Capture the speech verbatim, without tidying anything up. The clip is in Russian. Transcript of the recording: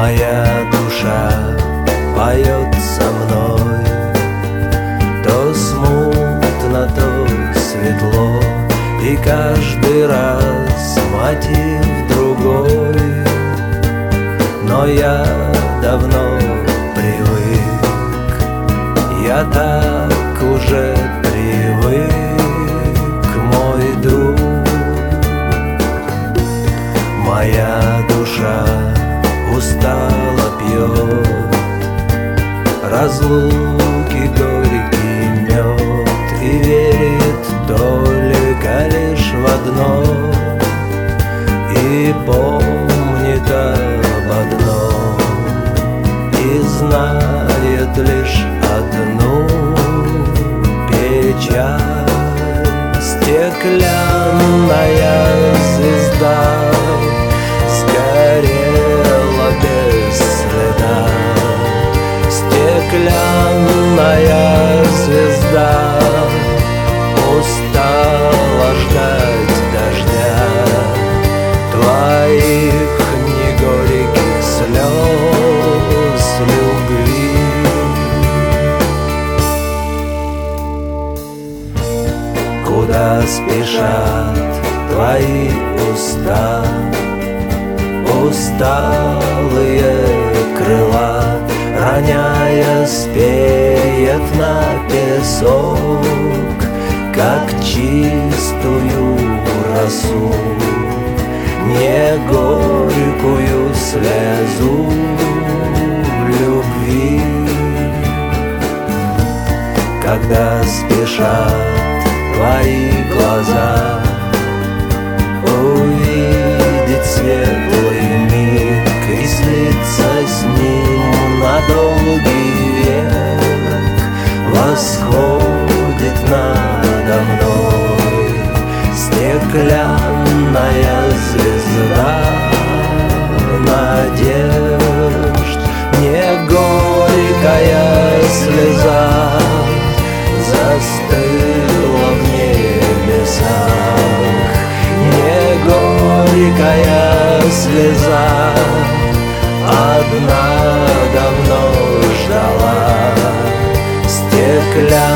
Моя душа поет со мной, то смутно, то светло, и каждый раз мотив другой. Но я давно привык, я так уже привык, мой друг. Моя душа устало пьет разлуки горький мед и верит только лишь в одно, и помнит об одном, и знает лишь одну печаль. Стеклянная звезда сгорела без следа, стеклянная звезда устала ждать дождя твоих негорьких слез любви. Куда спешат твои уста, усталые крыла, роняя с перьев на песок, как чистую росу, не горькую слезу любви. Когда спешат твои глаза увидеть светлый миг и слиться с ним на долгий век, восходит надо мной стеклянная звезда надежд. Не горькая слеза застыла в небесах, не горькая слеза одна давно ждала стекляшка.